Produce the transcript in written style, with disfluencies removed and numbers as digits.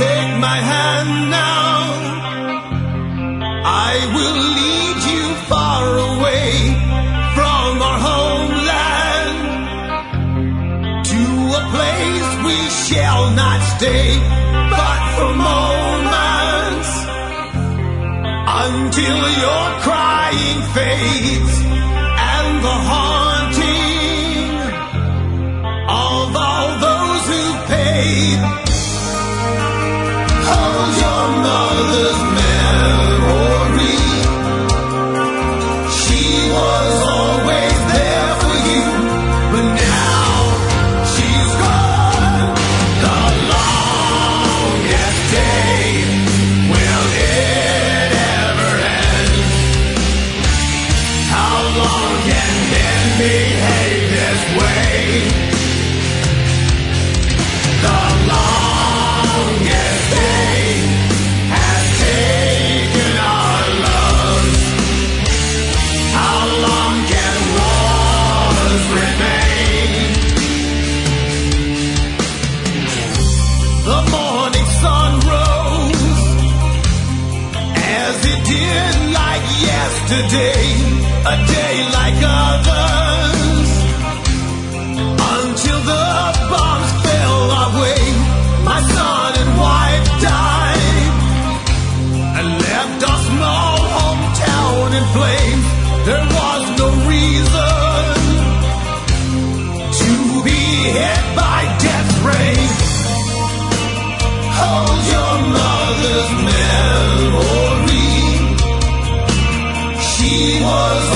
take my hand now. I will lead you far away from our homeland to a place we shall not stay, but for moments, until your crying fades and the haunting of all those who paid. Hold your mother's memory. She was always there for you, but now she's gone. The longest day, will it ever end? How long can men behave this way? The longest day has taken our loves. How long can wars remain? The morning sun rose as it did like yesterday, a day like others, until the bombs fell our way. My son and wife died and left our small hometown in flames. There was no reason to be hit by death's rain. Hold your mother's memory. She was